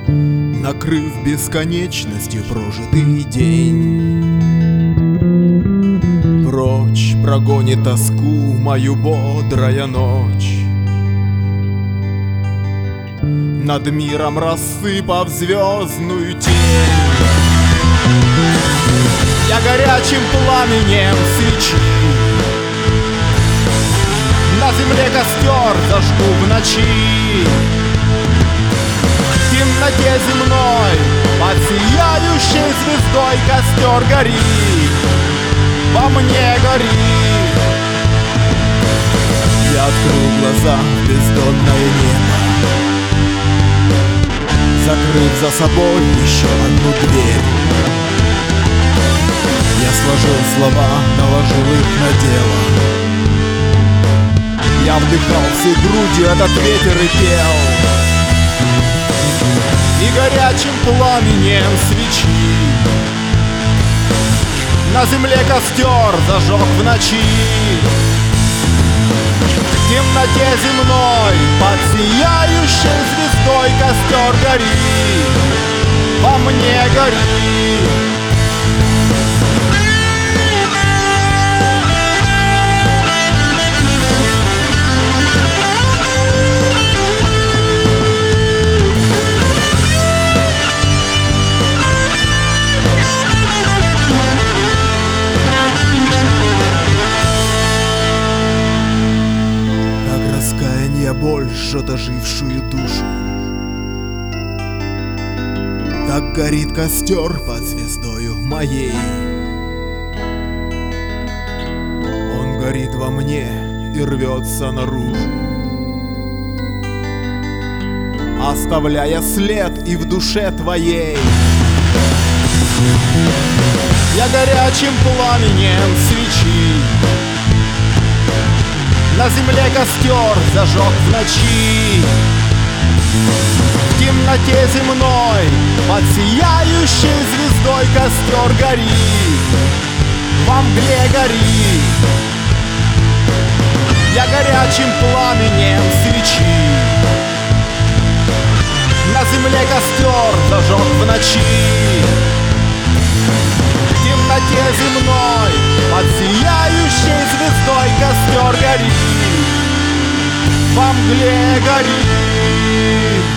накрыв бесконечностью прожитый день. Прочь прогонит тоску мою бодрая ночь, над миром рассыпав звездную тень. Я горячим пламенем свечи на земле костер зажгу в ночи. В темноте земной под сияющей звездой костер горит, во мне горит. Я открыл глаза в бездонное небо, закрыв за собой еще одну дверь. Я сложил слова, наложил их на дело. Я вдыхал всей грудью этот ветер и пел, и горячим пламенем свечи на земле костер зажег в ночи. В темноте земной под сияющей звездой костер горит, во мне горит. Боль жжет ожившую душу, так горит костер под звездою моей. Он горит во мне и рвется наружу, оставляя след и в душе твоей. Я горячим пламенем свечи на земле костер зажег в ночи. В темноте земной под сияющей звездой костер горит, во мгле горит. Я горячим пламенем свечи на земле костер зажег в ночи. В темноте земной под сияющей звездой костер горит, во мгле горит.